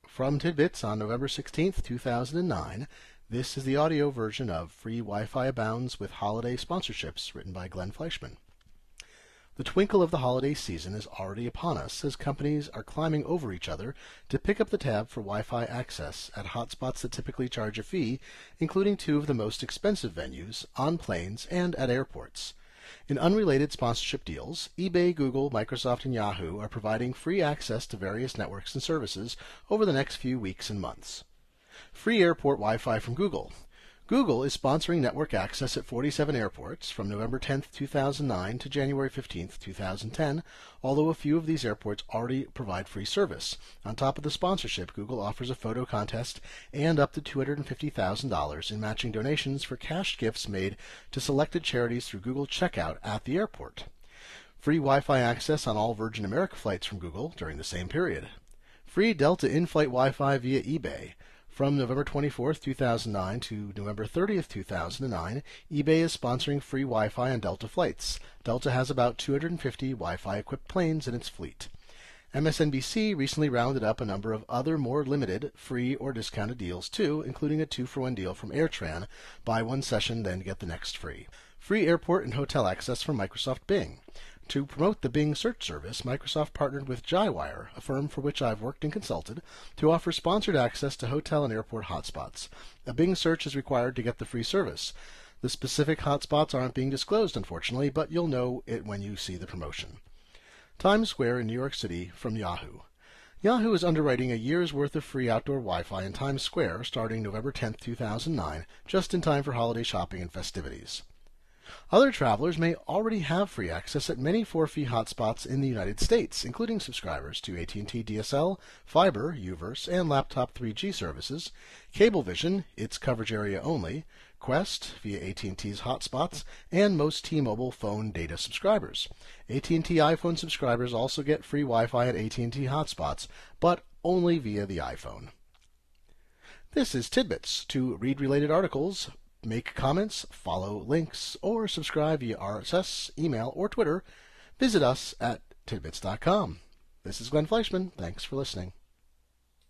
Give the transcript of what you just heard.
From Tidbits on November 16th, 2009, this is the audio version of Free Wi-Fi Abounds with Holiday Sponsorships, written by Glenn Fleischman. The twinkle of the holiday season is already upon us as companies are climbing over each other to pick up the tab for Wi-Fi access at hotspots that typically charge a fee, including two of the most expensive venues, on planes and at airports. In unrelated sponsorship deals, eBay, Google, Microsoft, and Yahoo are providing free access to various networks and services over the next few weeks and months. Free airport Wi-Fi from Google. Google is sponsoring network access at 47 airports from November 10, 2009 to January 15, 2010, although a few of these airports already provide free service. On top of the sponsorship, Google offers a photo contest and up to $250,000 in matching donations for cash gifts made to selected charities through Google Checkout at the airport. Free Wi-Fi access on all Virgin America flights from Google during the same period. Free Delta in-flight Wi-Fi via eBay. From November 24, 2009 to November 30, 2009, eBay is sponsoring free Wi-Fi on Delta flights. Delta has about 250 Wi-Fi-equipped planes in its fleet. MSNBC recently rounded up a number of other more limited, free or discounted deals too, including a 2-for-1 deal from AirTran. Buy one session, then get the next free. Free airport and hotel access from Microsoft Bing. To promote the Bing search service, Microsoft partnered with Jaiwire, a firm for which I've worked and consulted, to offer sponsored access to hotel and airport hotspots. A Bing search is required to get the free service. The specific hotspots aren't being disclosed, unfortunately, but you'll know it when you see the promotion. Times Square in New York City from Yahoo. Yahoo is underwriting a year's worth of free outdoor Wi-Fi in Times Square starting November 10, 2009, just in time for holiday shopping and festivities. Other travelers may already have free access at many for-fee hotspots in the United States, including subscribers to AT&T DSL, Fiber, U-verse, and Laptop 3G services, Cablevision, its coverage area only, Qwest via AT&T's hotspots, and most T-Mobile phone data subscribers. AT&T iPhone subscribers also get free Wi-Fi at AT&T hotspots, but only via the iPhone. This is Tidbits. To read related articles, make comments, follow links, or subscribe via RSS, email, or Twitter, visit us at tidbits.com. This is Glenn Fleischman. Thanks for listening.